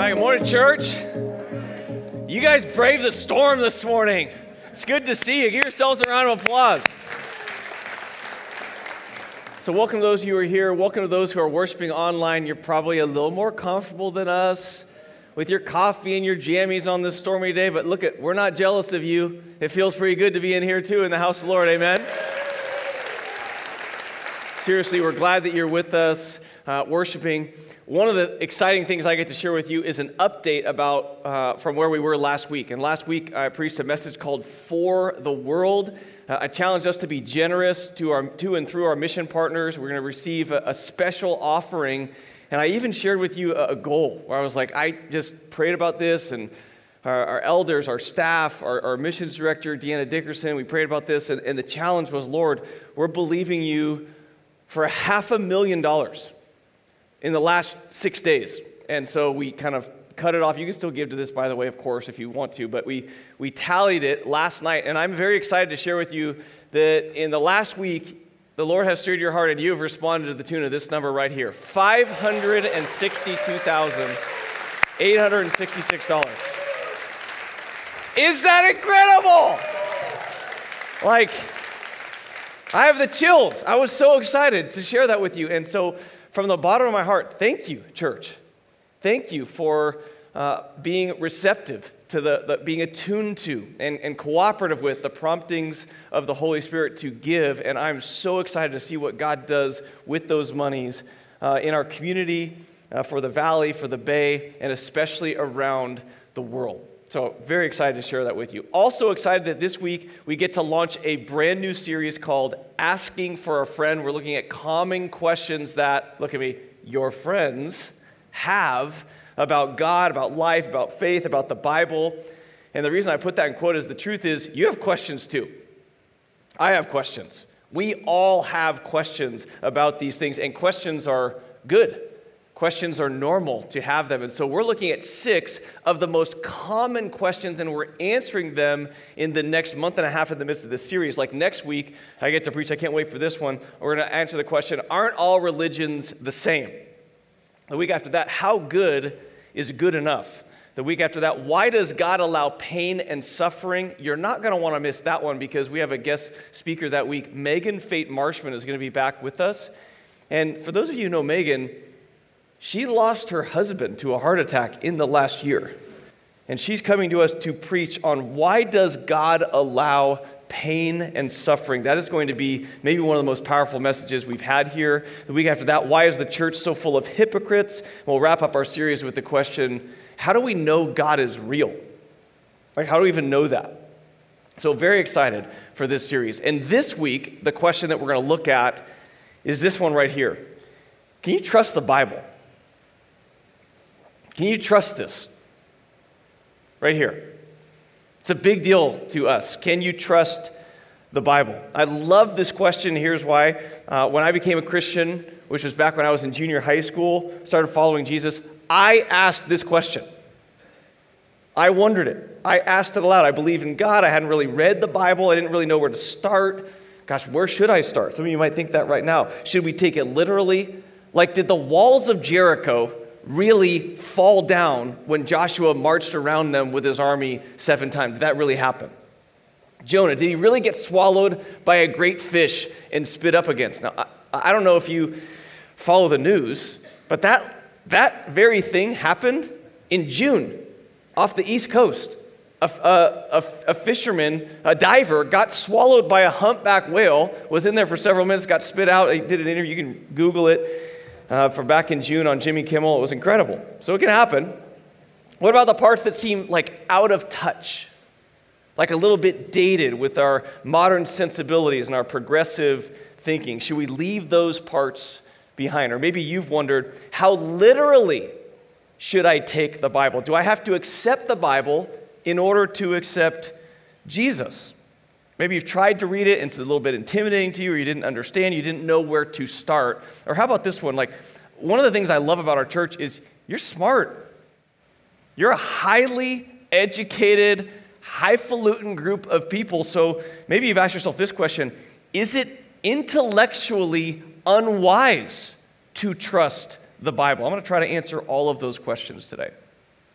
Good morning, church. You guys braved the storm this morning. It's good to see you. Give yourselves a round of applause. So welcome to those of you who are here. Welcome to those who are worshiping online. You're probably a little more comfortable than us with your coffee and your jammies on this stormy day, but we're not jealous of you. It feels pretty good to be in here too in the house of the Lord, amen? Seriously, we're glad that you're with us worshiping. One of the exciting things I get to share with you is an update about from where we were last week. And last week, I preached a message called For the World. I challenged us to be generous to and through our mission partners. We're going to receive a special offering. And I even shared with you a goal where I was like, I just prayed about this, and our elders, our staff, our missions director, Deanna Dickerson, we prayed about this. And the challenge was, Lord, we're believing you for $500,000 in the last 6 days. And so we kind of cut it off. You can still give to this, by the way, of course, if you want to. But we tallied it last night. And I'm very excited to share with you that in the last week, the Lord has stirred your heart and you have responded to the tune of this number right here. $562,866. Is that incredible? Like, I have the chills. I was so excited to share that with you. And so from the bottom of my heart, thank you, church. Thank you for being receptive to being attuned to and cooperative with the promptings of the Holy Spirit to give. And I'm so excited to see what God does with those monies in our community, for the Valley, for the Bay, and especially around the world. So very excited to share that with you. Also excited that this week we get to launch a brand new series called Asking for a Friend. We're looking at common questions that, look at me, your friends have about God, about life, about faith, about the Bible. And the reason I put that in quote is the truth is you have questions too. I have questions. We all have questions about these things, and questions are good. Questions are normal to have them. And so we're looking at 6 of the most common questions, and we're answering them in the next month and a half in the midst of this series. Like next week, I get to preach. I can't wait for this one. We're going to answer the question, aren't all religions the same? The week after that, how good is good enough? The week after that, why does God allow pain and suffering? You're not going to want to miss that one because we have a guest speaker that week. Megan Fate Marshman is going to be back with us. And for those of you who know Megan, she lost her husband to a heart attack in the last year. And she's coming to us to preach on why does God allow pain and suffering. That is going to be maybe one of the most powerful messages we've had here. The week after that, why is the church so full of hypocrites? We'll wrap up our series with the question, how do we know God is real? Like, how do we even know that? So very excited for this series. And this week, the question that we're going to look at is this one right here. Can you trust the Bible? Can you trust this? Right here. It's a big deal to us. Can you trust the Bible? I love this question. Here's why. When I became a Christian, which was back when I was in junior high school, started following Jesus, I asked this question. I wondered it. I asked it aloud. I believe in God. I hadn't really read the Bible. I didn't really know where to start. Gosh, where should I start? Some of you might think that right now. Should we take it literally? Like, did the walls of Jericho really fall down when Joshua marched around them with his army 7 times? Did that really happen? Jonah, did he really get swallowed by a great fish and spit up against? Now, I don't know if you follow the news, but that very thing happened in June off the East Coast. A fisherman, a diver, got swallowed by a humpback whale, was in there for several minutes, got spit out. He did an interview. You can Google it. From back in June on Jimmy Kimmel. It was incredible. So it can happen. What about the parts that seem like out of touch? Like a little bit dated with our modern sensibilities and our progressive thinking? Should we leave those parts behind? Or maybe you've wondered, how literally should I take the Bible? Do I have to accept the Bible in order to accept Jesus? Maybe you've tried to read it and it's a little bit intimidating to you, or you didn't understand, you didn't know where to start. Or how about this one? Like, one of the things I love about our church is you're smart. You're a highly educated, highfalutin group of people. So maybe you've asked yourself this question, is it intellectually unwise to trust the Bible? I'm going to try to answer all of those questions today.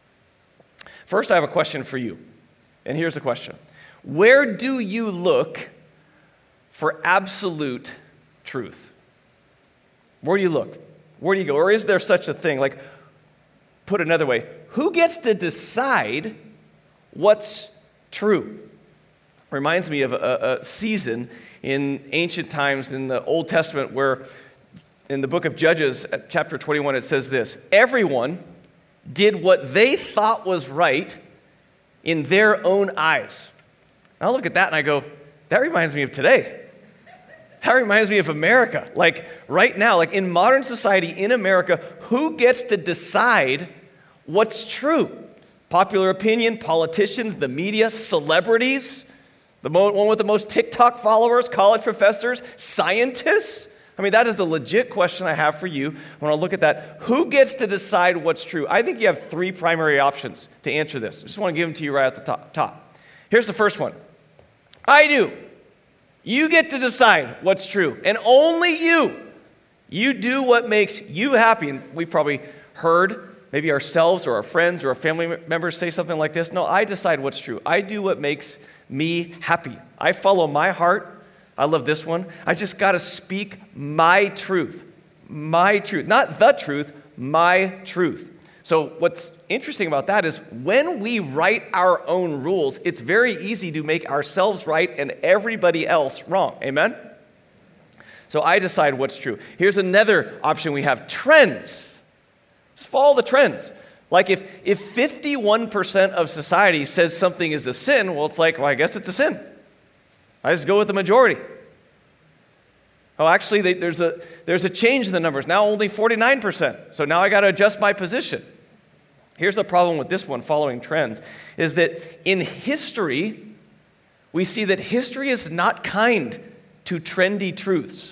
First, I have a question for you. And here's the question. Where do you look for absolute truth? Where do you look? Where do you go? Or is there such a thing? Like, put another way, who gets to decide what's true? Reminds me of a season in ancient times in the Old Testament where in the book of Judges, at chapter 21, it says this: everyone did what they thought was right in their own eyes. And I look at that and I go, that reminds me of today. That reminds me of America. Like right now, like in modern society in America, who gets to decide what's true? Popular opinion, politicians, the media, celebrities, the one with the most TikTok followers, college professors, scientists. I mean, that is the legit question I have for you when I look at that. Who gets to decide what's true? I think you have three primary options to answer this. I just want to give them to you right at the top. Here's the first one. I do. You get to decide what's true, and only you. You do what makes you happy. And we've probably heard maybe ourselves or our friends or our family members say something like this. No, I decide what's true. I do what makes me happy. I follow my heart. I love this one. I just got to speak my truth. My truth. Not the truth, my truth. So what's interesting about that is when we write our own rules, it's very easy to make ourselves right and everybody else wrong. Amen? So I decide what's true. Here's another option we have: trends. Just follow the trends. Like if 51% of society says something is a sin, well, it's like, well, I guess it's a sin. I just go with the majority. Oh, actually, there's a change in the numbers. Now only 49%. So now I got to adjust my position. Here's the problem with this one, following trends, is that in history, we see that history is not kind to trendy truths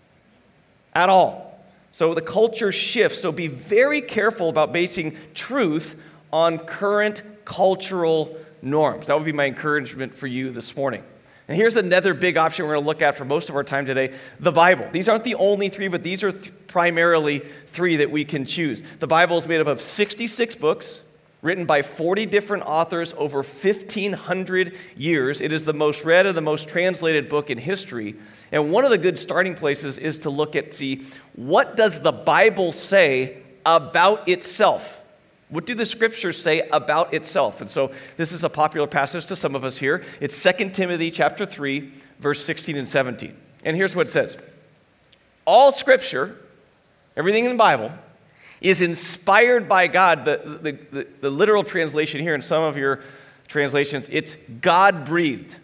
at all. So the culture shifts. So be very careful about basing truth on current cultural norms. That would be my encouragement for you this morning. And here's another big option we're going to look at for most of our time today: the Bible. These aren't the only three, but these are primarily three that we can choose. The Bible is made up of 66 books written by 40 different authors over 1,500 years. It is the most read and the most translated book in history. And one of the good starting places is to look at, what does the Bible say about itself? What do the scriptures say about itself? And so this is a popular passage to some of us here. It's 2 Timothy chapter 3, verse 16 and 17. And here's what it says. All scripture, everything in the Bible, is inspired by God. The literal translation here in some of your translations, it's God-breathed.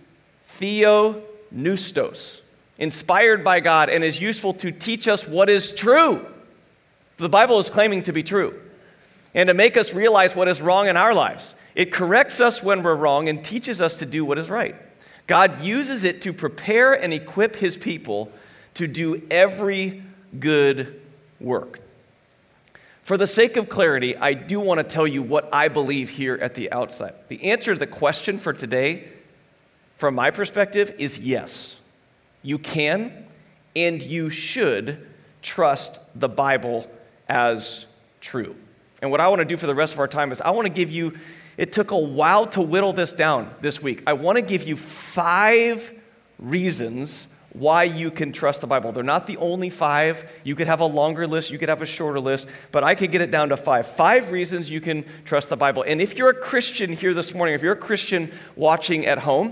Theopneustos. Inspired by God and is useful to teach us what is true. The Bible is claiming to be true. And to make us realize what is wrong in our lives. It corrects us when we're wrong and teaches us to do what is right. God uses it to prepare and equip his people to do every good work. For the sake of clarity, I do want to tell you what I believe here at the outset. The answer to the question for today, from my perspective, is yes. You can and you should trust the Bible as true. And what I want to do for the rest of our time is I want to give you, it took a while to whittle this down this week. I want to give you 5 reasons why you can trust the Bible. They're not the only 5. You could have a longer list, you could have a shorter list, but I could get it down to 5. 5 reasons you can trust the Bible. And if you're a Christian here this morning, if you're a Christian watching at home,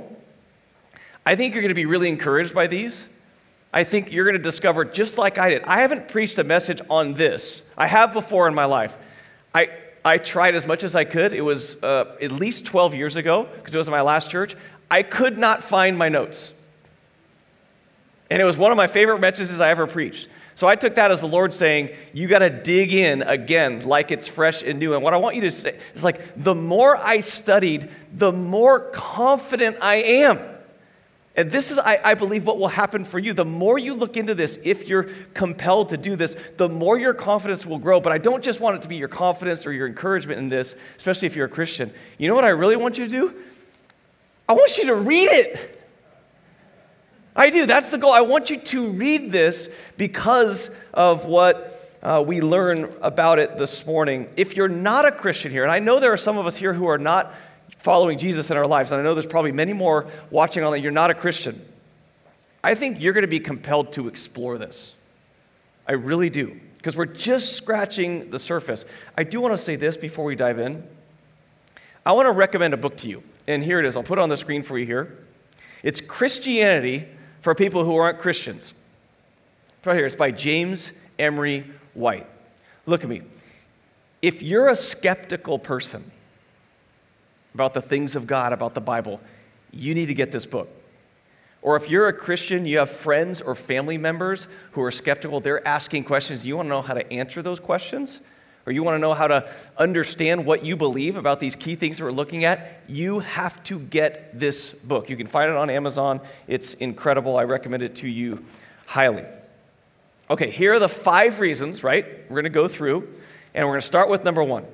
I think you're going to be really encouraged by these. I think you're going to discover, just like I did, I haven't preached a message on this. I have before in my life. I tried as much as I could. It was at least 12 years ago, because it was my last church. I could not find my notes. And it was one of my favorite messages I ever preached. So I took that as the Lord saying, you got to dig in again like it's fresh and new. And what I want you to say is like, the more I studied, the more confident I am. And this is, I believe, what will happen for you. The more you look into this, if you're compelled to do this, the more your confidence will grow. But I don't just want it to be your confidence or your encouragement in this, especially if you're a Christian. You know what I really want you to do? I want you to read it. I do. That's the goal. I want you to read this because of what we learn about it this morning. If you're not a Christian here, and I know there are some of us here who are not following Jesus in our lives, and I know there's probably many more watching online, you're not a Christian, I think you're going to be compelled to explore this. I really do, because we're just scratching the surface. I do want to say this before we dive in. I want to recommend a book to you, and here it is. I'll put it on the screen for you here. It's Christianity for People Who Aren't Christians. Right here, it's by James Emery White. Look at me. If you're a skeptical person about the things of God, about the Bible, you need to get this book. Or if you're a Christian, you have friends or family members who are skeptical, they're asking questions, you want to know how to answer those questions? Or you want to know how to understand what you believe about these key things that we're looking at, you have to get this book. You can find it on Amazon. It's incredible. I recommend it to you highly. Okay, here are the 5 reasons, right? We're going to go through, and we're going to start with number 1.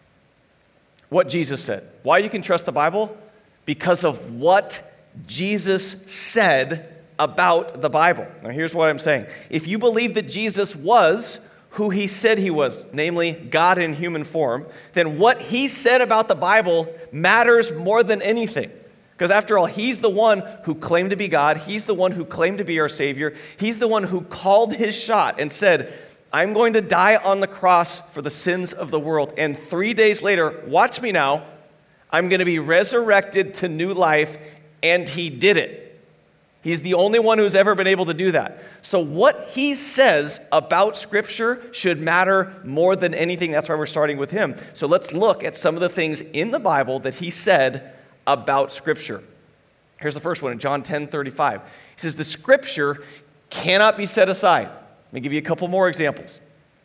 What Jesus said. Why you can trust the Bible? Because of what Jesus said about the Bible. Now, here's what I'm saying. If you believe that Jesus was who he said he was, namely God in human form, then what he said about the Bible matters more than anything. Because after all, he's the one who claimed to be God. He's the one who claimed to be our Savior. He's the one who called his shot and said, I'm going to die on the cross for the sins of the world. And 3 days later, watch me now, I'm going to be resurrected to new life. And he did it. He's the only one who's ever been able to do that. So what he says about Scripture should matter more than anything. That's why we're starting with him. So let's look at some of the things in the Bible that he said about Scripture. Here's the first one in John 10:35. He says, the Scripture cannot be set aside. Let me give you a couple more examples.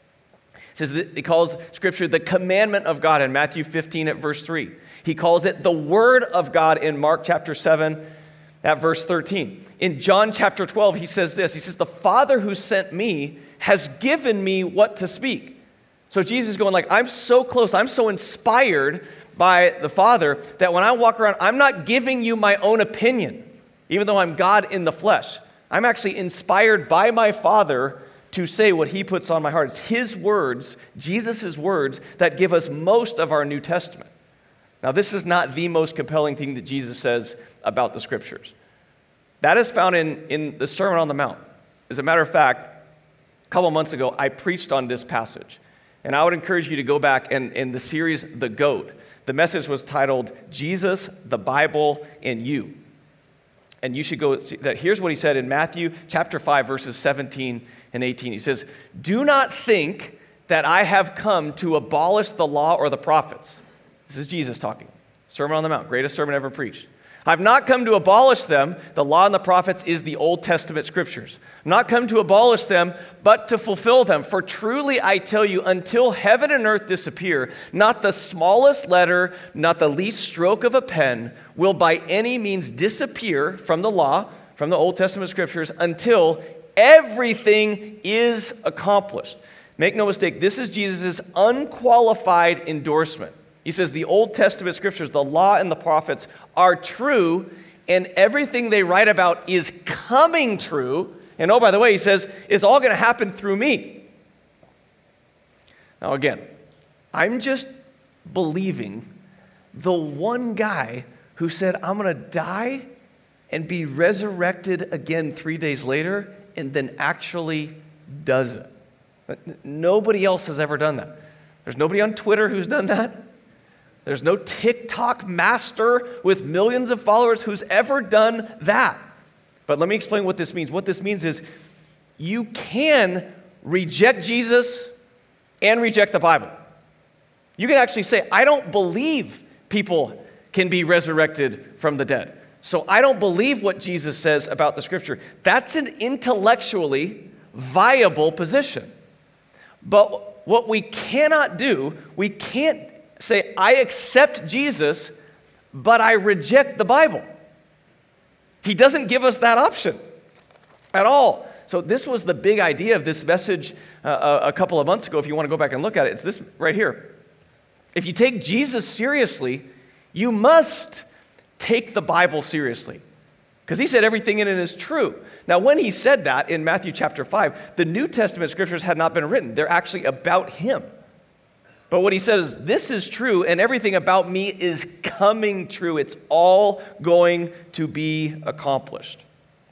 It says that he calls Scripture the commandment of God in Matthew 15 at verse 3. He calls it the Word of God in Mark chapter 7 at verse 13. In John chapter 12, he says this. He says, the Father who sent me has given me what to speak. So Jesus is going like, I'm so close, I'm so inspired by the Father that when I walk around, I'm not giving you my own opinion, even though I'm God in the flesh. I'm actually inspired by my Father to say what he puts on my heart. It's his words, Jesus' words, that give us most of our New Testament. Now, this is not the most compelling thing that Jesus says about the Scriptures. That is found in the Sermon on the Mount. As a matter of fact, a couple months ago, I preached on this passage. And I would encourage you to go back and in the series, The Goat. The message was titled, Jesus, the Bible, and You. And you should go see that. Here's what he said in Matthew chapter 5, verses 17 and 18. He says, do not think that I have come to abolish the law or the prophets. This is Jesus talking. Sermon on the Mount, greatest sermon ever preached. I've not come to abolish them. The law and the prophets is the Old Testament scriptures. I've not come to abolish them, but to fulfill them. For truly I tell you, until heaven and earth disappear, not the smallest letter, not the least stroke of a pen will by any means disappear from the law, from the Old Testament scriptures, until everything is accomplished. Make no mistake, this is Jesus' unqualified endorsement. He says the Old Testament scriptures, the law and the prophets, are true, and everything they write about is coming true. And oh, by the way, he says, it's all going to happen through me. Now again, I'm just believing the one guy who said, I'm going to die and be resurrected again 3 days later, and then actually does it. Nobody else has ever done that. There's nobody on Twitter who's done that. There's no TikTok master with millions of followers who's ever done that. But let me explain what this means. What this means is you can reject Jesus and reject the Bible. You can actually say, I don't believe people can be resurrected from the dead. So I don't believe what Jesus says about the scripture. That's an intellectually viable position. But what we cannot do, we can't say, I accept Jesus, but I reject the Bible. He doesn't give us that option at all. So this was the big idea of this message a couple of months ago. If you want to go back and look at it, it's this right here. If you take Jesus seriously, you must take the Bible seriously. Because he said everything in it is true. Now, when he said that in Matthew chapter 5, the New Testament scriptures had not been written. They're actually about him. But what he says is, this is true, and everything about me is coming true. It's all going to be accomplished.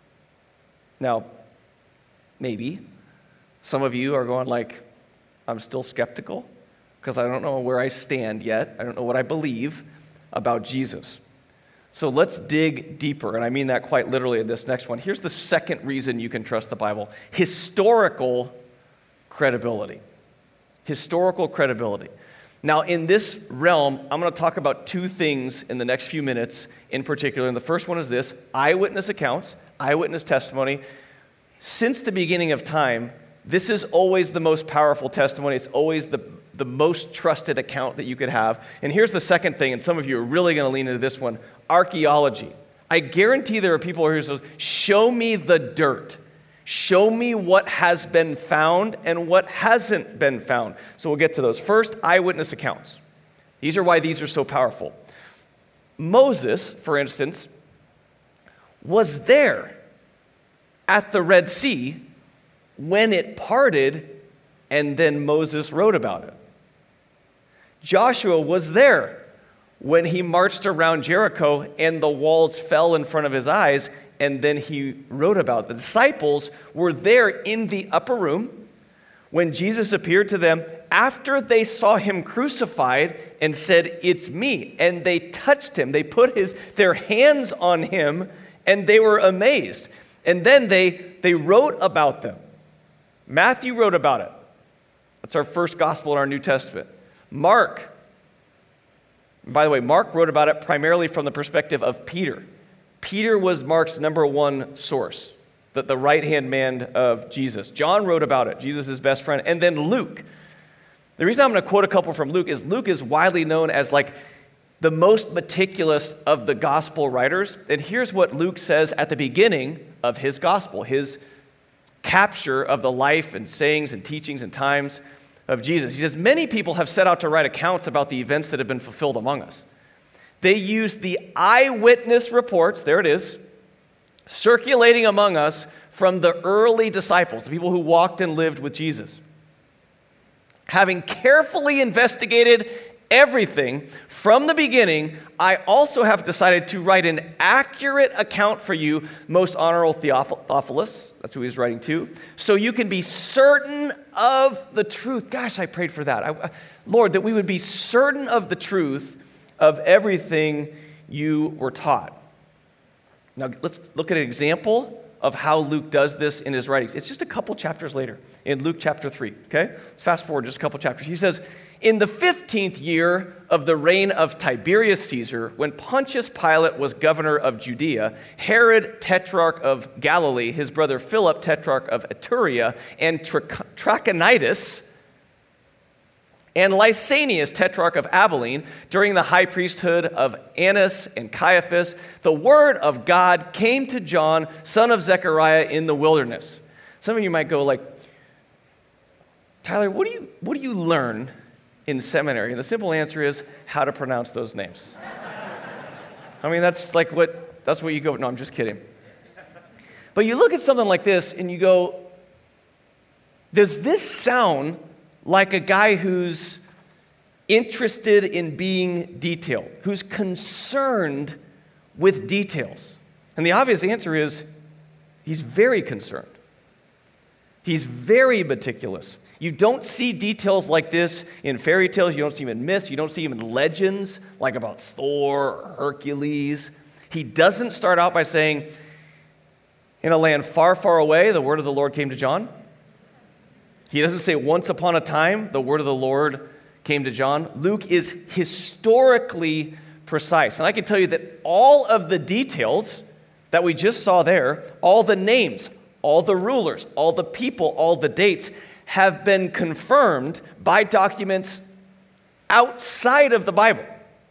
Now, maybe some of you are going like, I'm still skeptical because I don't know where I stand yet. I don't know what I believe about Jesus. So let's dig deeper, and I mean that quite literally in this next one. Here's the second reason you can trust the Bible: historical credibility. Historical credibility. Now, in this realm, I'm going to talk about two things in the next few minutes in particular, and the first one is this: eyewitness accounts, eyewitness testimony. Since the beginning of time, this is always the most powerful testimony. It's always the most trusted account that you could have. And here's the second thing, and some of you are really going to lean into this one: archaeology. I guarantee there are people who are saying, show me the dirt. Show me what has been found and what hasn't been found. So we'll get to those. First, eyewitness accounts. These are why these are so powerful. Moses, for instance, was there at the Red Sea when it parted, and then Moses wrote about it. Joshua was there when he marched around Jericho and the walls fell in front of his eyes, and then he wrote about it. The disciples were there in the upper room when Jesus appeared to them after they saw him crucified and said, "It's me." And they touched him. They put their hands on him, and they were amazed. And then they wrote about them. Matthew wrote about it. That's our first gospel in our New Testament. Mark, by the way, Mark wrote about it primarily from the perspective of Peter. Peter was Mark's number one source, the right-hand man of Jesus. John wrote about it, Jesus' best friend. And then Luke. The reason I'm going to quote a couple from Luke is widely known as like the most meticulous of the gospel writers. And here's what Luke says at the beginning of his gospel, his capture of the life and sayings and teachings and times of Jesus. He says, many people have set out to write accounts about the events that have been fulfilled among us. They use the eyewitness reports, there it is, circulating among us from the early disciples, the people who walked and lived with Jesus. Having carefully investigated everything from the beginning, I also have decided to write an accurate account for you, most honorable Theophilus, that's who he's writing to, so you can be certain of the truth. Gosh, I prayed for that. Lord, that we would be certain of the truth of everything you were taught. Now, let's look at an example of how Luke does this in his writings. It's just a couple chapters later in Luke chapter 3, okay? Let's fast forward just a couple chapters. He says, in the 15th year of the reign of Tiberius Caesar, when Pontius Pilate was governor of Judea, Herod, tetrarch of Galilee, his brother Philip, tetrarch of Iturea, and Trachonitis, and Lysanias, tetrarch of Abilene, during the high priesthood of Annas and Caiaphas, the word of God came to John, son of Zechariah, in the wilderness. Some of you might go like, Tyler, what do you learn in seminary? And the simple answer is how to pronounce those names. I mean, that's what you go, no, I'm just kidding. But you look at something like this and you go, does this sound like a guy who's interested in being detailed, who's concerned with details? And the obvious answer is he's very concerned. He's very meticulous. You don't see details like this in fairy tales. You don't see them in myths. You don't see them in legends like about Thor or Hercules. He doesn't start out by saying, in a land far, far away, the word of the Lord came to John. He doesn't say, once upon a time, the word of the Lord came to John. Luke is historically precise. And I can tell you that all of the details that we just saw there, all the names, all the rulers, all the people, all the dates, have been confirmed by documents outside of the Bible.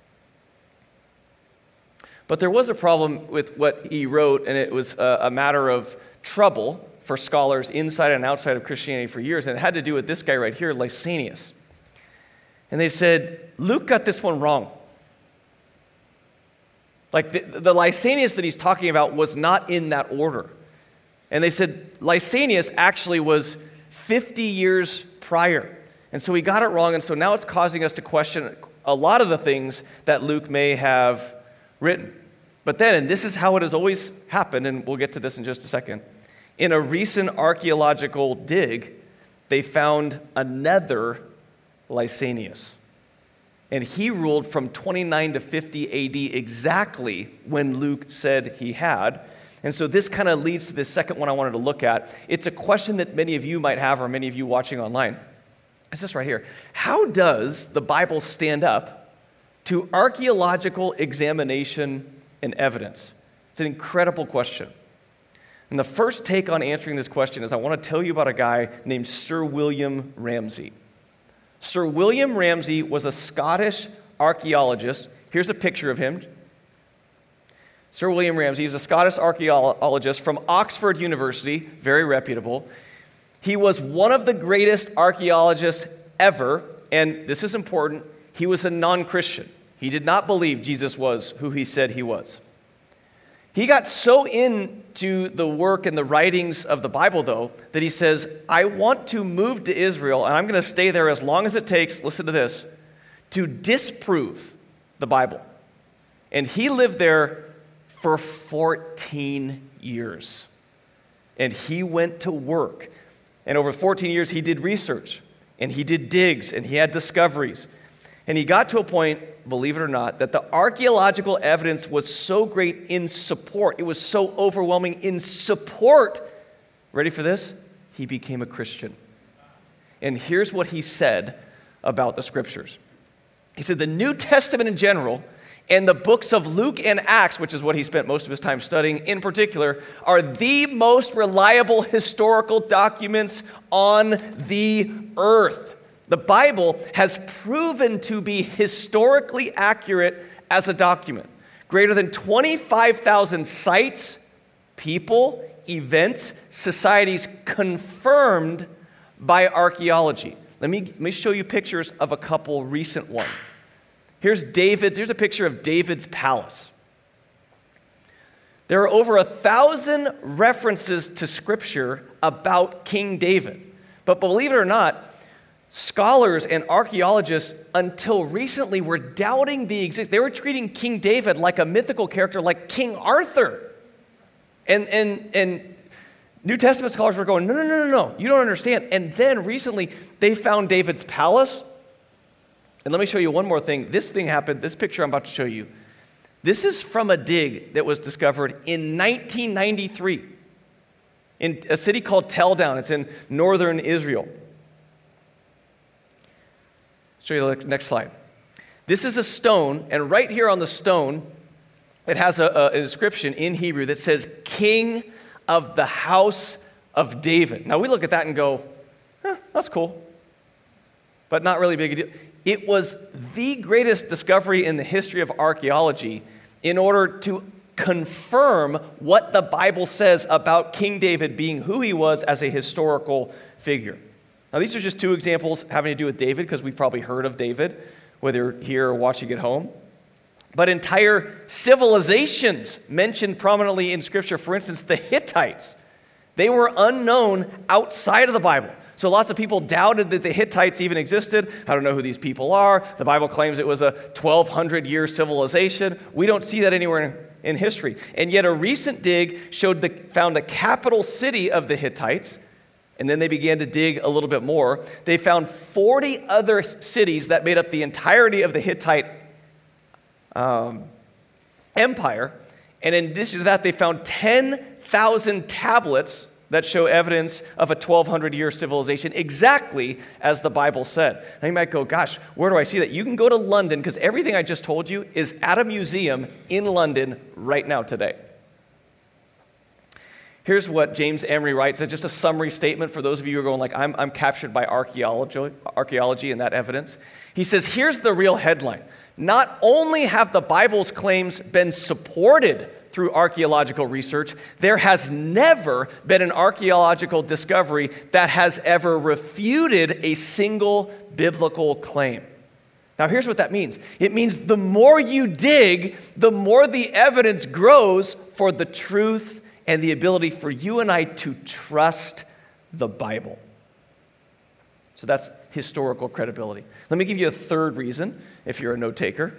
But there was a problem with what he wrote, and it was a matter of trouble for scholars inside and outside of Christianity for years, and it had to do with this guy right here, Lysanias. And they said, Luke got this one wrong. Like the Lysanias that he's talking about was not in that order. And they said Lysanias actually was 50 years prior. And so he got it wrong, and so now it's causing us to question a lot of the things that Luke may have written. But then, and this is how it has always happened, and we'll get to this in just a second, in a recent archaeological dig, they found another Lysanias. And he ruled from 29 to 50 AD exactly when Luke said he had. And so this kind of leads to the second one I wanted to look at. It's a question that many of you might have, or many of you watching online. It's this right here. How does the Bible stand up to archaeological examination and evidence? It's an incredible question. And the first take on answering this question is I want to tell you about a guy named Sir William Ramsay. Sir William Ramsay was a Scottish archaeologist. Here's a picture of him. Sir William Ramsay was a Scottish archaeologist from Oxford University, very reputable. He was one of the greatest archaeologists ever, and this is important, he was a non-Christian. He did not believe Jesus was who he said he was. He got so into the work and the writings of the Bible, though, that he says, I want to move to Israel, and I'm going to stay there as long as it takes, listen to this, to disprove the Bible. And he lived there for 14 years. And he went to work. And over 14 years, he did research, and he did digs, and he had discoveries. And he got to a point, believe it or not, that the archaeological evidence was so great in support, it was so overwhelming in support. Ready for this? He became a Christian. And here's what he said about the scriptures. He said, the New Testament in general, and the books of Luke and Acts, which is what he spent most of his time studying in particular, are the most reliable historical documents on the earth. The Bible has proven to be historically accurate as a document. Greater than 25,000 sites, people, events, societies confirmed by archaeology. Let me show you pictures of a couple recent ones. Here's a picture of David's palace. There are over 1,000 references to Scripture about King David. But believe it or not, scholars and archaeologists, until recently, were doubting the existence. They were treating King David like a mythical character, like King Arthur. And New Testament scholars were going, no, you don't understand. And then recently, they found David's palace. And let me show you one more thing. This thing happened, this picture I'm about to show you. This is from a dig that was discovered in 1993 in a city called Tel Dan. It's in northern Israel. Show you the next slide. This is a stone, and right here on the stone, it has a inscription in Hebrew that says, King of the House of David. Now, we look at that and go, that's cool, but not really big a deal. It was the greatest discovery in the history of archaeology in order to confirm what the Bible says about King David being who he was as a historical figure. Now, these are just two examples having to do with David, because we've probably heard of David, whether you're here or watching at home. But entire civilizations mentioned prominently in Scripture, for instance, the Hittites, they were unknown outside of the Bible. So lots of people doubted that the Hittites even existed. I don't know who these people are. The Bible claims it was a 1,200-year civilization. We don't see that anywhere in history. And yet a recent dig found the capital city of the Hittites. And then they began to dig a little bit more. They found 40 other cities that made up the entirety of the Hittite empire. And in addition to that, they found 10,000 tablets that show evidence of a 1,200-year civilization, exactly as the Bible said. Now you might go, gosh, where do I see that? You can go to London, because everything I just told you is at a museum in London right now today. Here's what James Emery writes, just a summary statement for those of you who are going like, I'm captured by archaeology and that evidence. He says, here's the real headline. Not only have the Bible's claims been supported through archaeological research, there has never been an archaeological discovery that has ever refuted a single biblical claim. Now, here's what that means. It means the more you dig, the more the evidence grows for the truth and the ability for you and I to trust the Bible. So that's historical credibility. Let me give you a third reason, if you're a note taker.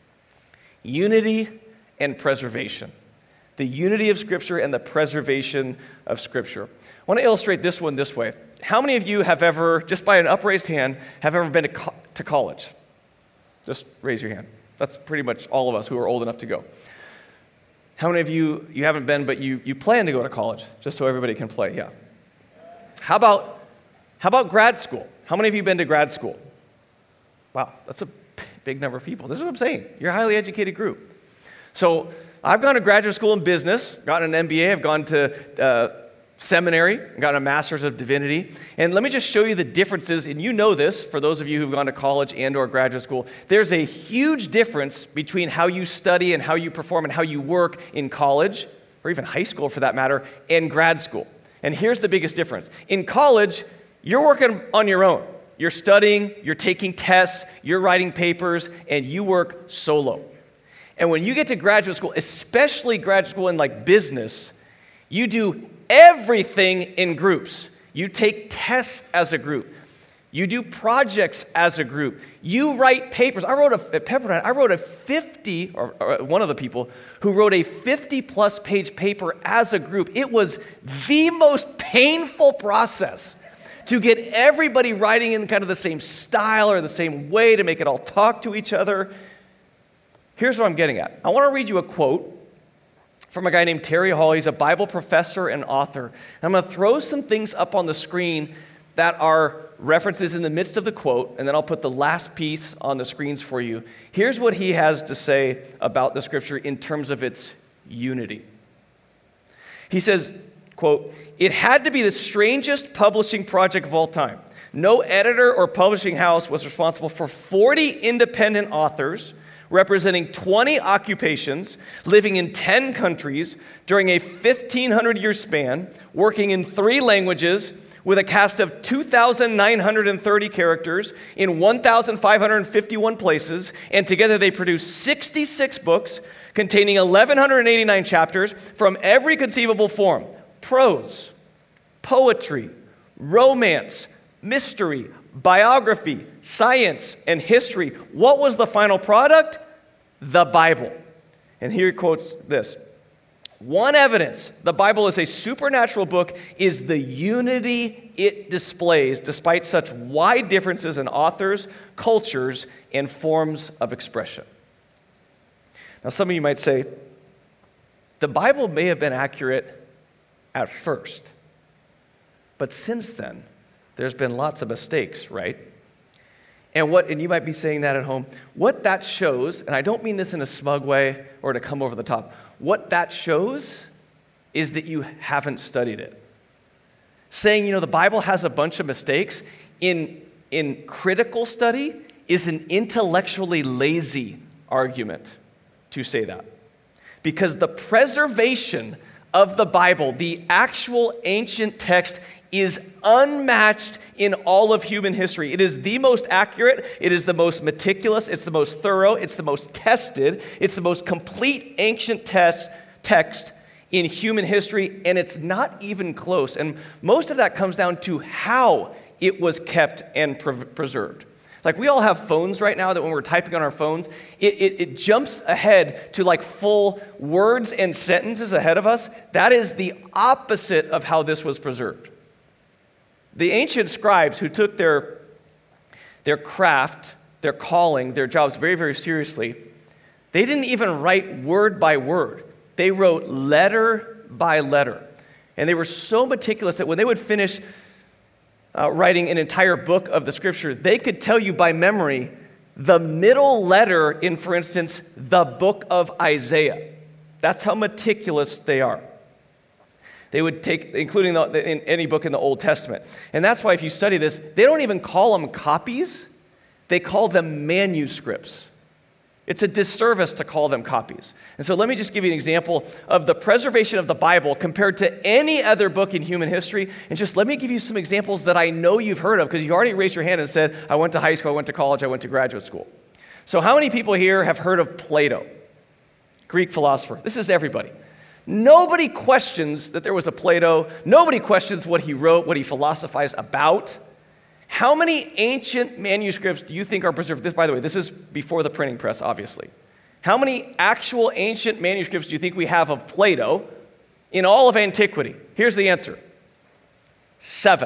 Unity and preservation. The unity of Scripture and the preservation of Scripture. I want to illustrate this one this way. How many of you have ever, just by an upraised hand, have ever been to college? Just raise your hand. That's pretty much all of us who are old enough to go. How many of you haven't been, but you plan to go to college, just so everybody can play? Yeah. How about grad school? How many of you been to grad school? Wow, that's a big number of people. This is what I'm saying. You're a highly educated group. So I've gone to graduate school in business, gotten an MBA, I've gone to seminary, gotten a master's of divinity. And let me just show you the differences, and you know this, for those of you who've gone to college and or graduate school, there's a huge difference between how you study and how you perform and how you work in college, or even high school for that matter, and grad school. And here's the biggest difference. In college, you're working on your own. You're studying, you're taking tests, you're writing papers, and you work solo. And when you get to graduate school, especially graduate school in like business, you do everything in groups. You take tests as a group. You do projects as a group. You write papers. At Pepperdine, I wrote a 50, or one of the people who wrote a 50-plus page paper as a group. It was the most painful process to get everybody writing in kind of the same style or the same way to make it all talk to each other. Here's what I'm getting at. I want to read you a quote from a guy named Terry Hall. He's a Bible professor and author. And I'm going to throw some things up on the screen that are references in the midst of the quote, and then I'll put the last piece on the screens for you. Here's what he has to say about the Scripture in terms of its unity. He says, quote, "It had to be the strangest publishing project of all time. No editor or publishing house was responsible for 40 independent authors representing 20 occupations, living in 10 countries during a 1,500-year span, working in 3 languages with a cast of 2,930 characters in 1,551 places, and together they produced 66 books containing 1,189 chapters from every conceivable form: prose, poetry, romance, mystery, biography, science, and history. What was the final product? The Bible." And here he quotes this. "One evidence the Bible is a supernatural book is the unity it displays despite such wide differences in authors, cultures, and forms of expression." Now, some of you might say, the Bible may have been accurate at first, but since then, there's been lots of mistakes, right? And you might be saying that at home, what that shows, and I don't mean this in a smug way or to come over the top, what that shows is that you haven't studied it. Saying, the Bible has a bunch of mistakes in critical study is an intellectually lazy argument to say that. Because the preservation of the Bible, the actual ancient text, is unmatched in all of human history. It is the most accurate, it is the most meticulous, it's the most thorough, it's the most tested, it's the most complete ancient text in human history, and it's not even close. And most of that comes down to how it was kept and preserved. Like, we all have phones right now that when we're typing on our phones, it jumps ahead to like full words and sentences ahead of us. That is the opposite of how this was preserved. The ancient scribes who took their craft, their calling, their jobs very, very seriously, they didn't even write word by word. They wrote letter by letter. And they were so meticulous that when they would finish writing an entire book of the Scripture, they could tell you by memory the middle letter in, for instance, the book of Isaiah. That's how meticulous they are. They would take, including in any book in the Old Testament. And that's why if you study this, they don't even call them copies. They call them manuscripts. It's a disservice to call them copies. And so let me just give you an example of the preservation of the Bible compared to any other book in human history. And just let me give you some examples that I know you've heard of, because you already raised your hand and said, I went to high school, I went to college, I went to graduate school. So how many people here have heard of Plato, Greek philosopher? This is everybody. Nobody questions that there was a Plato. Nobody questions what he wrote, what he philosophized about. How many ancient manuscripts do you think are preserved? This, by the way, this is before the printing press, obviously. How many actual ancient manuscripts do you think we have of Plato in all of antiquity? Here's the answer. 7.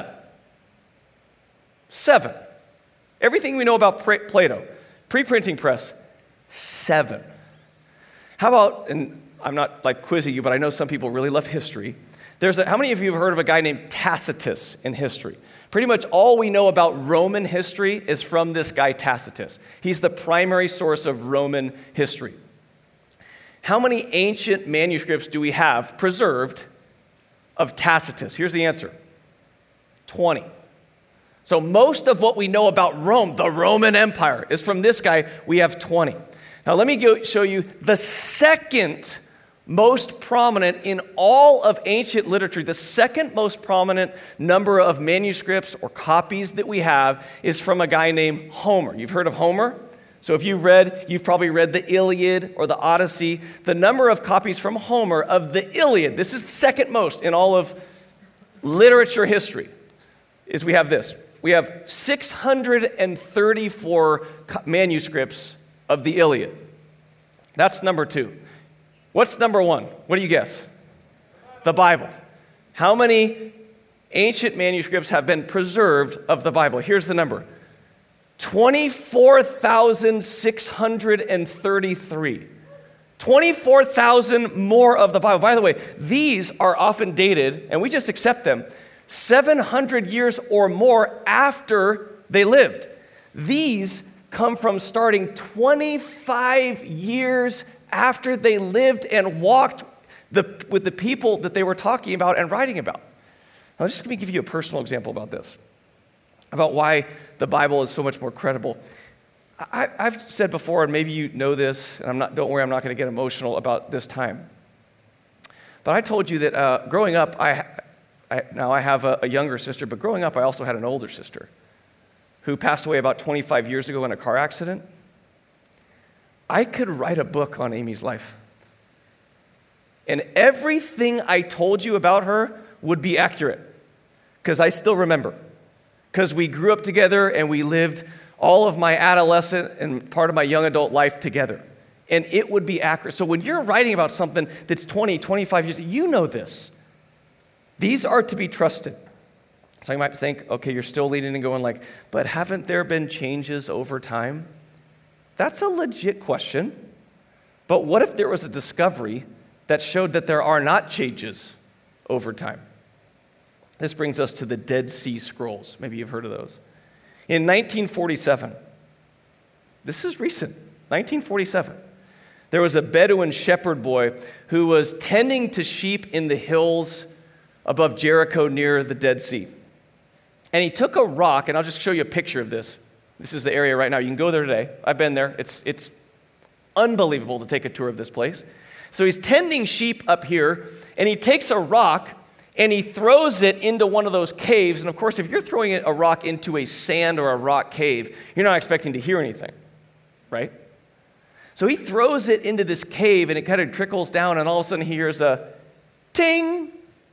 7. Everything we know about Plato, pre-printing press, 7. How about, and I'm not like quizzing you, but I know some people really love history. How many of you have heard of a guy named Tacitus in history? Pretty much all we know about Roman history is from this guy Tacitus. He's the primary source of Roman history. How many ancient manuscripts do we have preserved of Tacitus? Here's the answer. 20. So most of what we know about Rome, the Roman Empire, is from this guy. We have 20. Now let me show you the second most prominent in all of ancient literature. The second most prominent number of manuscripts or copies that we have is from a guy named Homer. You've heard of Homer? So if you've probably read the Iliad or the Odyssey. The number of copies from Homer of the Iliad, this is the second most in all of literature history, is we have this. We have 634 manuscripts of the Iliad. That's number 2. What's number 1? What do you guess? The Bible. How many ancient manuscripts have been preserved of the Bible? Here's the number. 24,633. 24,000 more of the Bible. By the way, these are often dated, and we just accept them, 700 years or more after they lived. These come from starting 25 years after they lived and walked with the people that they were talking about and writing about. Now, just let me give you a personal example about this, about why the Bible is so much more credible. I've said before, and maybe you know this, and don't worry, I'm not going to get emotional about this time. But I told you that growing up, now I have a younger sister, but growing up, I also had an older sister who passed away about 25 years ago in a car accident. I could write a book on Amy's life. And everything I told you about her would be accurate, because I still remember. Because we grew up together and we lived all of my adolescent and part of my young adult life together. And it would be accurate. So when you're writing about something that's 20, 25 years, you know this. These are to be trusted. So you might think, okay, you're still leading and going like, but haven't there been changes over time? That's a legit question. But what if there was a discovery that showed that there are not changes over time? This brings us to the Dead Sea Scrolls. Maybe you've heard of those. In 1947, this is recent, 1947, there was a Bedouin shepherd boy who was tending to sheep in the hills above Jericho near the Dead Sea. And he took a rock, and I'll just show you a picture of this. This is the area right now. You can go there today. I've been there. It's unbelievable to take a tour of this place. So he's tending sheep up here, and he takes a rock, and he throws it into one of those caves. And of course, if you're throwing a rock into a sand or a rock cave, you're not expecting to hear anything, right? So he throws it into this cave, and it kind of trickles down, and all of a sudden he hears a ting.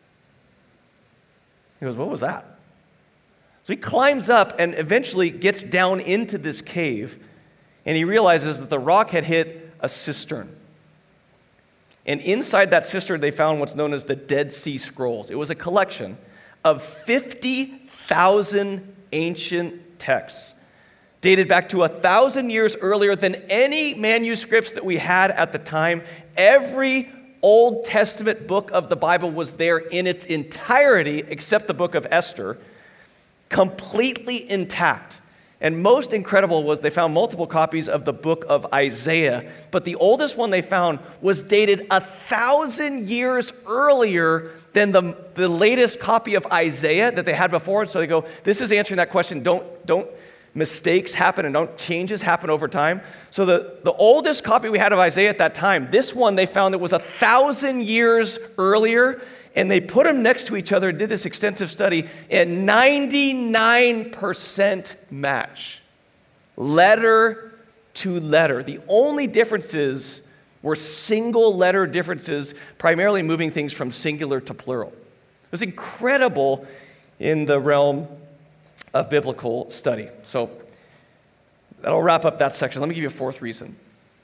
He goes, what was that? So he climbs up and eventually gets down into this cave, and he realizes that the rock had hit a cistern. And inside that cistern, they found what's known as the Dead Sea Scrolls. It was a collection of 50,000 ancient texts, dated back to 1,000 years earlier than any manuscripts that we had at the time. Every Old Testament book of the Bible was there in its entirety, except the book of Esther, completely intact. And most incredible was they found multiple copies of the book of Isaiah, but the oldest one they found was dated 1,000 years earlier than the latest copy of Isaiah that they had before. So they go, this is answering that question. Don't mistakes happen and don't changes happen over time. So the oldest copy we had of Isaiah at that time, this one they found that was 1,000 years earlier, and they put them next to each other and did this extensive study, and 99% match. Letter to letter. The only differences were single letter differences, primarily moving things from singular to plural. It was incredible in the realm of biblical study. So that'll wrap up that section. Let me give you a fourth reason,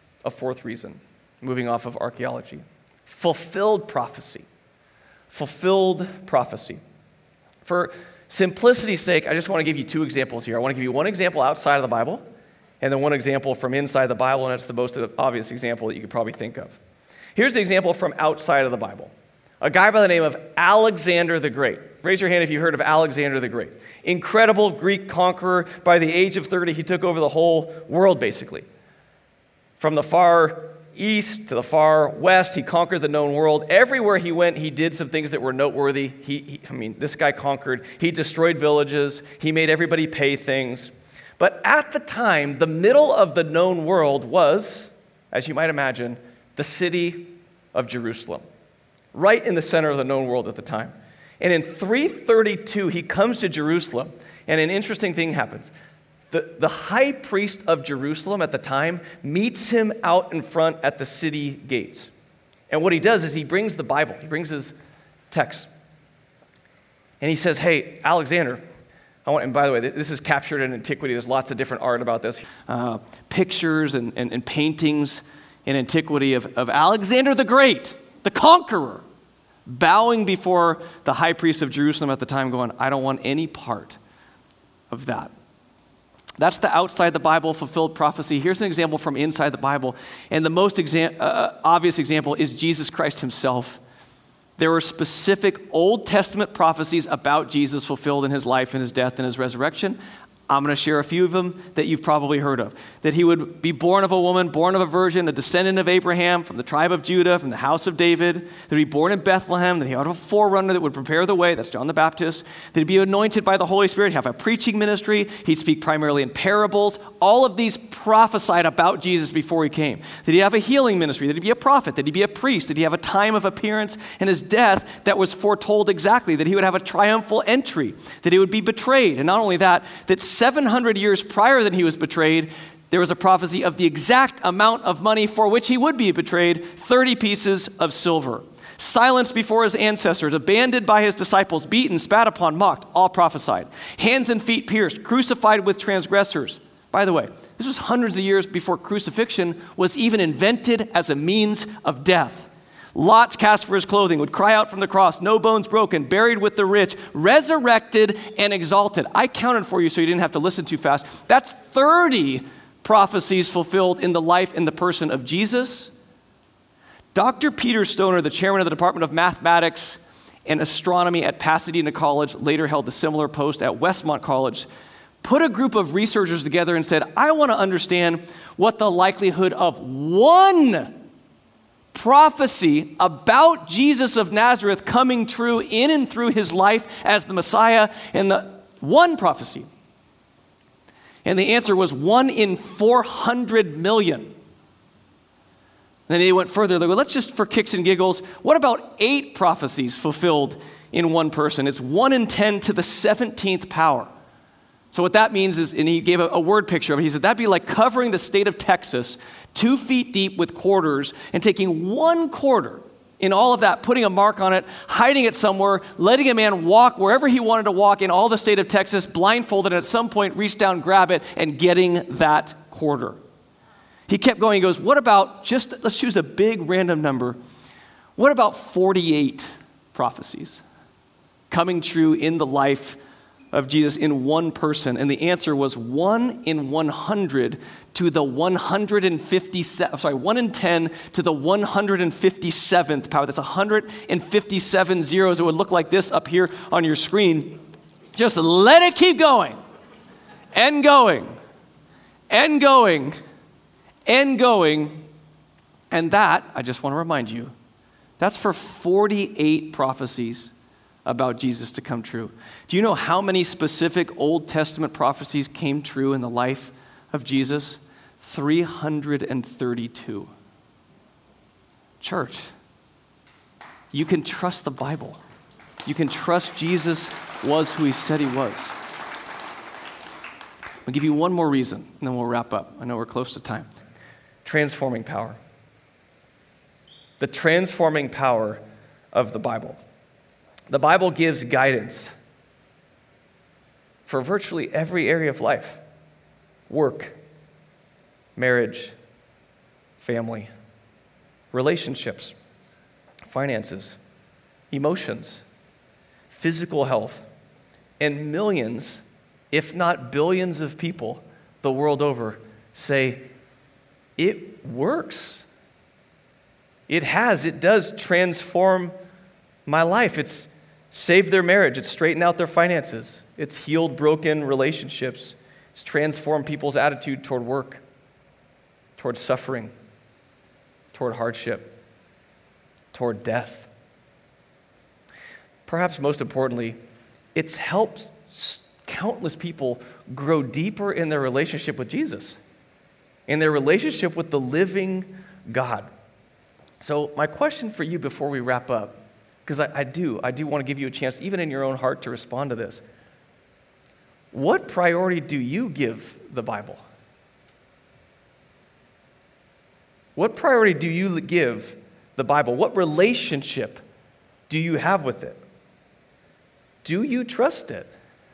moving off of archaeology. Fulfilled prophecy. Fulfilled prophecy. For simplicity's sake, I just want to give you two examples here. I want to give you one example outside of the Bible, and then one example from inside the Bible, and it's the most obvious example that you could probably think of. Here's the example from outside of the Bible. A guy by the name of Alexander the Great. Raise your hand if you've heard of Alexander the Great. Incredible Greek conqueror. By the age of 30, he took over the whole world, basically. From the far east to the far west, he conquered the known world. Everywhere he went, he did some things that were noteworthy. This guy conquered. He destroyed villages. He made everybody pay things. But at the time, the middle of the known world was, as you might imagine, the city of Jerusalem, right in the center of the known world at the time. And in 332, he comes to Jerusalem, and an interesting thing happens. The high priest of Jerusalem at the time meets him out in front at the city gates. And what he does is he brings the Bible. He brings his text. And he says, hey, Alexander, and by the way, this is captured in antiquity. There's lots of different art about this. Pictures and paintings in antiquity of Alexander the Great, the conqueror, bowing before the high priest of Jerusalem at the time, going, I don't want any part of that. That's the outside the Bible fulfilled prophecy. Here's an example from inside the Bible. And the most obvious example is Jesus Christ himself. There were specific Old Testament prophecies about Jesus fulfilled in his life and his death and his resurrection. I'm going to share a few of them that you've probably heard of. That he would be born of a woman, born of a virgin, a descendant of Abraham, from the tribe of Judah, from the house of David. That he'd be born in Bethlehem, that he would have a forerunner that would prepare the way. That's John the Baptist. That he'd be anointed by the Holy Spirit, have a preaching ministry. He'd speak primarily in parables. All of these prophesied about Jesus before he came. That he'd have a healing ministry, that he'd be a prophet, that he'd be a priest, that he'd have a time of appearance and his death that was foretold exactly. That he would have a triumphal entry, that he would be betrayed. And not only that 700 years prior than he was betrayed, there was a prophecy of the exact amount of money for which he would be betrayed, 30 pieces of silver. Silenced before his ancestors, abandoned by his disciples, beaten, spat upon, mocked, all prophesied. Hands and feet pierced, crucified with transgressors. By the way, this was hundreds of years before crucifixion was even invented as a means of death. Lots cast for his clothing, would cry out from the cross, no bones broken, buried with the rich, resurrected and exalted. I counted for you so you didn't have to listen too fast. That's 30 prophecies fulfilled in the life and the person of Jesus. Dr. Peter Stoner, the chairman of the Department of Mathematics and Astronomy at Pasadena College, later held a similar post at Westmont College, put a group of researchers together and said, I want to understand what the likelihood of one prophecy about Jesus of Nazareth coming true in and through his life as the Messiah, and the one prophecy. And the answer was 1 in 400 million. Then they went further. They go, let's just, for kicks and giggles, what about 8 prophecies fulfilled in one person? It's 1 in 10 to the 17th power. So what that means is, and he gave a word picture of it, he said that'd be like covering the state of Texas 2 feet deep with quarters and taking 1 quarter in all of that, putting a mark on it, hiding it somewhere, letting a man walk wherever he wanted to walk in all the state of Texas, blindfolded, and at some point reach down, grab it, and getting that quarter. He kept going. He goes, what about let's choose a big random number. What about 48 prophecies coming true in the life of Jesus in one person? And the answer was 1 in 100 to the 1 in 10 to the 157th power. That's 157 zeros. It would look like this up here on your screen. Just let it keep going and going and going and going. And that, I just want to remind you, that's for 48 prophecies about Jesus to come true. Do you know how many specific Old Testament prophecies came true in the life of Jesus? 332. Church, you can trust the Bible. You can trust Jesus was who he said he was. I'll give you one more reason, and then we'll wrap up. I know we're close to time. Transforming power. The transforming power of the Bible. The Bible gives guidance for virtually every area of life: work, marriage, family, relationships, finances, emotions, physical health, and millions, if not billions of people the world over say, it works. It does transform my life. It's saved their marriage. It's straightened out their finances. It's healed broken relationships. It's transformed people's attitude toward work, toward suffering, toward hardship, toward death. Perhaps most importantly, it's helped countless people grow deeper in their relationship with Jesus, in their relationship with the living God. So my question for you before we wrap up, because I do want to give you a chance, even in your own heart, to respond to this. What priority do you give the Bible? What priority do you give the Bible? What relationship do you have with it? Do you trust it?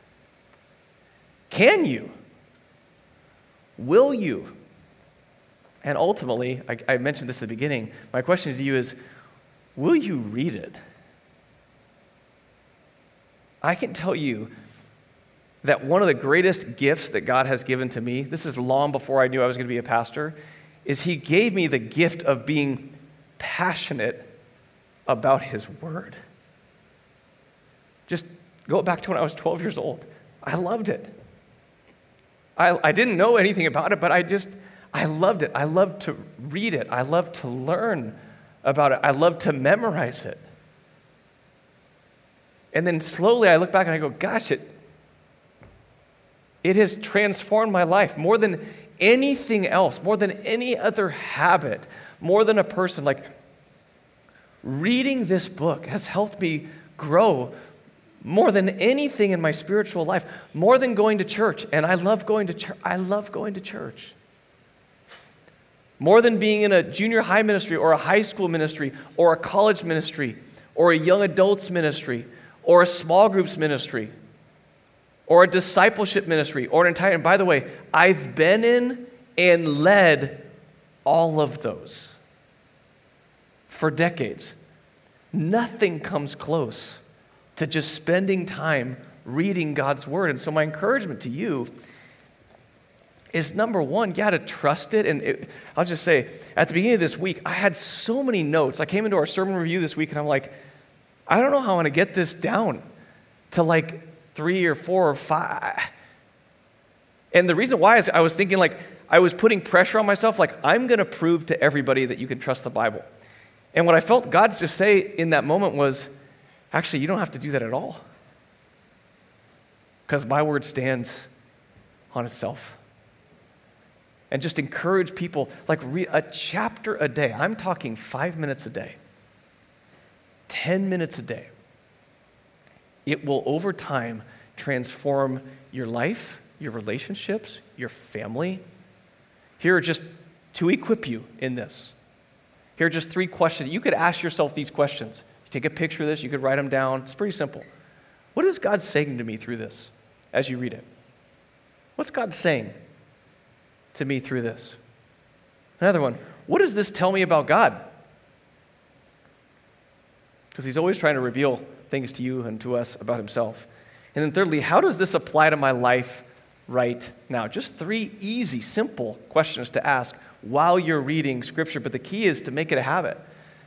Can you? Will you? And ultimately, I mentioned this at the beginning, my question to you is, will you read it? I can tell you that one of the greatest gifts that God has given to me, this is long before I knew I was going to be a pastor, is He gave me the gift of being passionate about His Word. Just go back to when I was 12 years old. I loved it. I didn't know anything about it, but I loved it. I loved to read it. I loved to learn about it. I loved to memorize it. And then slowly I look back and I go, gosh, it has transformed my life more than anything else, more than any other habit, more than a person. Like, reading this book has helped me grow more than anything in my spiritual life, more than going to church. And I love going to church. I love going to church. More than being in a junior high ministry or a high school ministry or a college ministry or a young adults ministry or a small groups ministry or a discipleship ministry or an entire, and by the way, I've been in and led all of those for decades. Nothing comes close to just spending time reading God's Word. And so my encouragement to you is, number one, to trust it. And I'll just say, at the beginning of this week, I had so many notes. I came into our sermon review this week, and I'm like, I don't know how I'm going to get this down to like 3 or 4 or 5. And the reason why is I was thinking, like, I was putting pressure on myself, like, I'm going to prove to everybody that you can trust the Bible. And what I felt God just say in that moment was, actually, you don't have to do that at all. Because my word stands on itself. And just encourage people, like, read a chapter a day. I'm talking 5 minutes a day, 10 minutes a day. It will, over time, transform your life, your relationships, your family. Here are just to equip you in this. Here are just 3 questions. You could ask yourself these questions. You take a picture of this, you could write them down. It's pretty simple. What is God saying to me through this as you read it? What's God saying to me through this? Another one, what does this tell me about God? Because He's always trying to reveal things to you and to us about Himself. And then thirdly, how does this apply to my life right now? Just 3 easy, simple questions to ask while you're reading Scripture, but the key is to make it a habit.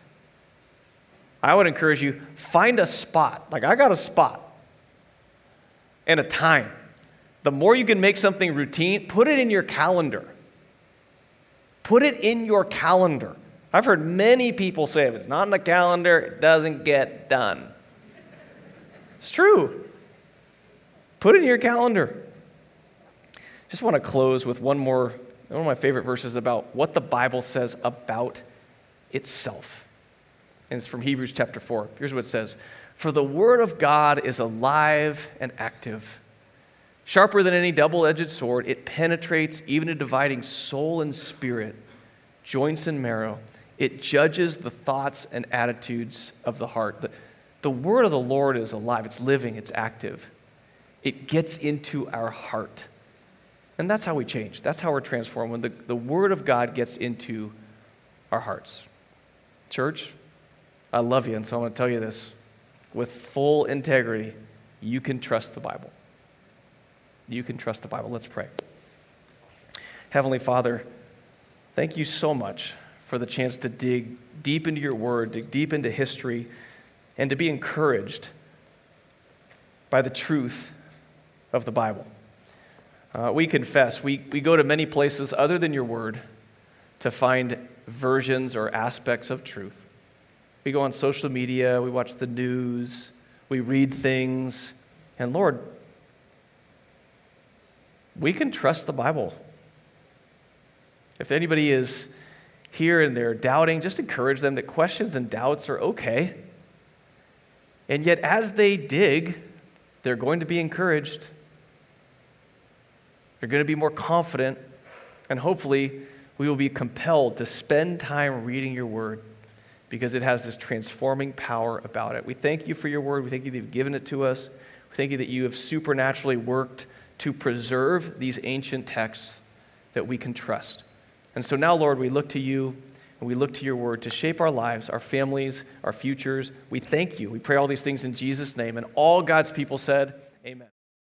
I would encourage you, find a spot. Like, I got a spot and a time. The more you can make something routine, put it in your calendar. Put it in your calendar. I've heard many people say, if it's not in the calendar, it doesn't get done. It's true. Put it in your calendar. Just want to close with one of my favorite verses about what the Bible says about itself. And it's from Hebrews chapter 4. Here's what it says. For the word of God is alive and active, Sharper than any double-edged sword, it penetrates even to dividing soul and spirit, joints and marrow. It judges the thoughts and attitudes of the heart. The word of the Lord is alive. It's living. It's active. It gets into our heart. And that's how we change. That's how we're transformed, when the word of God gets into our hearts. Church, I love you, and so I'm going to tell you this. With full integrity, you can trust the Bible. You can trust the Bible. Let's pray. Heavenly Father, thank you so much for the chance to dig deep into your word, dig deep into history, and to be encouraged by the truth of the Bible. We confess, we go to many places other than your word to find versions or aspects of truth. We go on social media, we watch the news, we read things, and Lord, we can trust the Bible. If anybody is here and they're doubting, just encourage them that questions and doubts are okay. And yet, as they dig, they're going to be encouraged. They're going to be more confident, and hopefully, we will be compelled to spend time reading your word because it has this transforming power about it. We thank you for your word. We thank you that you've given it to us. We thank you that you have supernaturally worked to preserve these ancient texts that we can trust. And so now, Lord, we look to you and we look to your word to shape our lives, our families, our futures. We thank you. We pray all these things in Jesus' name. And all God's people said, amen.